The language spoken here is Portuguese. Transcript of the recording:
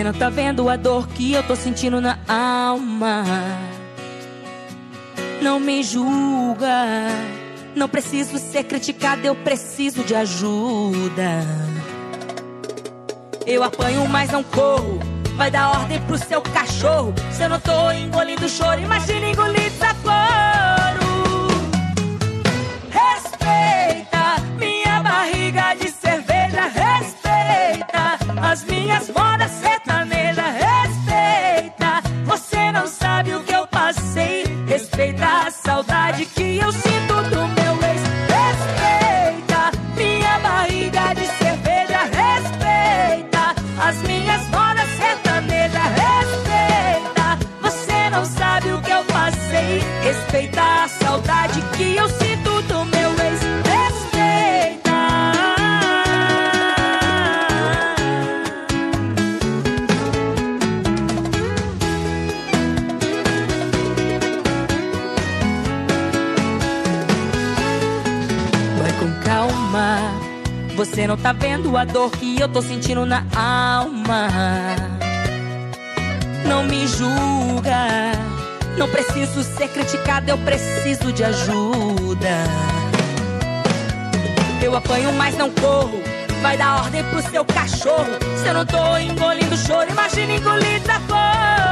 Você não tá vendo a dor que eu tô sentindo na alma. Não me julga. Não preciso ser criticada, eu preciso de ajuda. Eu apanho, mas não corro. Vai dar ordem pro seu cachorro. Se eu não tô engolindo choro, imagina engolir desaforo. Respeita minha barriga de cerveja. Respeita as minhas modas sertanejas. Respeita, você não sabe o que eu passei. Respeita a saudade que eu sinto do meu ex. Respeita minha barriga de cerveja. Respeita as minhas modas sertanejas. Respeita, você não sabe o que eu passei. Respeita a saudade que eu sinto do meu ex. Respeita. Vai com calma. Você não tá vendo a dor que eu tô sentindo na alma. Não me julga. Não preciso ser criticada, eu preciso de ajuda. Eu apanho, mas não corro. Vai dar ordem pro seu cachorro. Se eu não tô engolindo choro, imagina engolir desaforo.